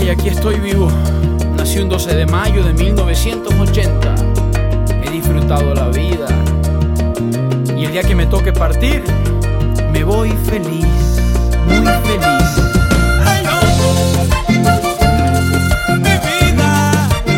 y aquí estoy vivo. Nací un 12 de mayo de 1980. He disfrutado la vida y el día que me toque partir, me voy feliz, muy feliz. Ay, oh, mi vida.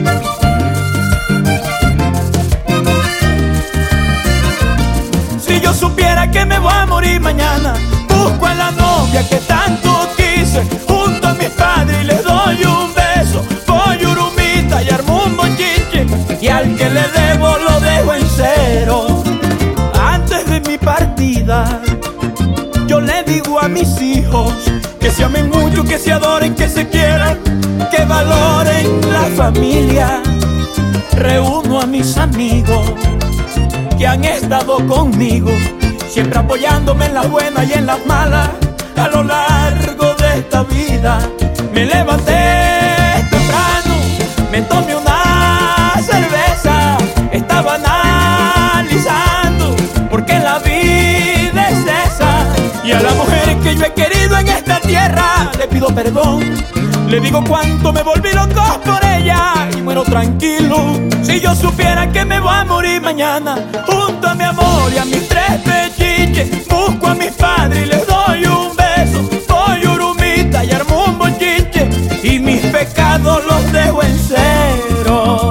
Si yo supiera que me voy a morir mañana, busco a la novia que tanto quise, junto a mis padres y les doy un beso. Voy urumita y armo un bochinche, y al que le debo lo dejo en cero. Antes de mi partida, yo le digo a mis hijos que se amen mucho, que se adoren, que se quieran, que valoren la familia. Reúno a mis amigos que han estado conmigo, siempre apoyándome en las buenas y en las malas. A lo largo de esta vida me levanté temprano, me tomé una cerveza, estaba analizando por qué la vida es esa. Y a la mujer que yo he querido en esta tierra le pido perdón, le digo cuánto me volví loco por ella y muero tranquilo. Si yo supiera que me voy a morir mañana, junto a mi amor y a mis tres pechiches, busco a mis padres y les doy un beso. Voy urumita y armo un bochinche, y mis pecados los dejo en cero.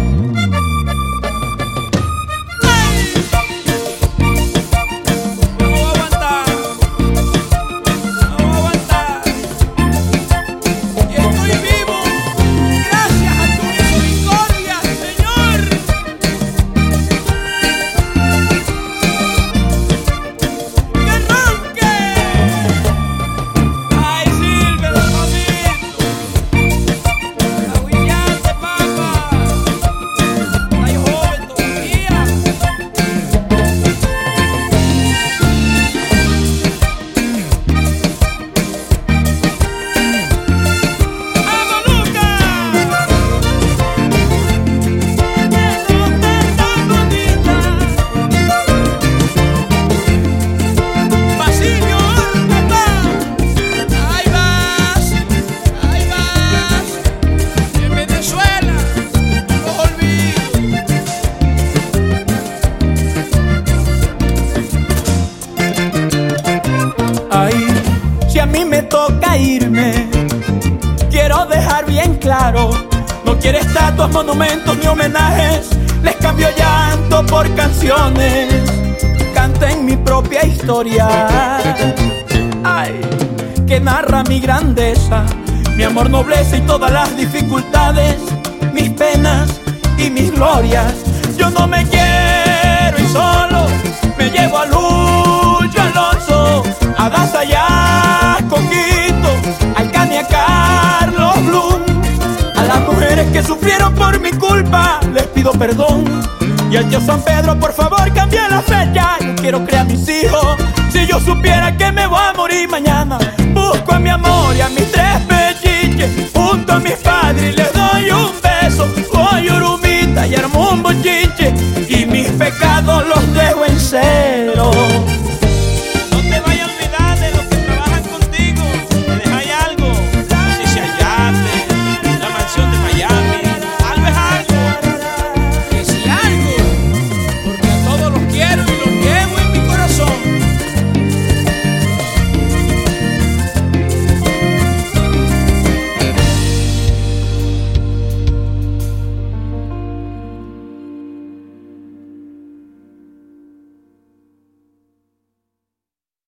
Si a mí me toca irme, quiero dejar bien claro, no quiero estatuas, monumentos ni homenajes. Les cambio llanto por canciones, canten mi propia historia. Ay, que narra mi grandeza, mi amor, nobleza y todas las dificultades, mis penas y mis glorias. Yo no me quiero ir solo, me llevo a Lucho Alonso, a Daza y a Coquito, al Cani, a Carlos Blum. A las mujeres que sufrieron por mi culpa les pido perdón, y al tío San Pedro por favor cambie la fecha, yo quiero crear mis hijos. Si yo supiera que me voy a morir mañana, busco a mi amor y a mis tres pechiches, junto a mis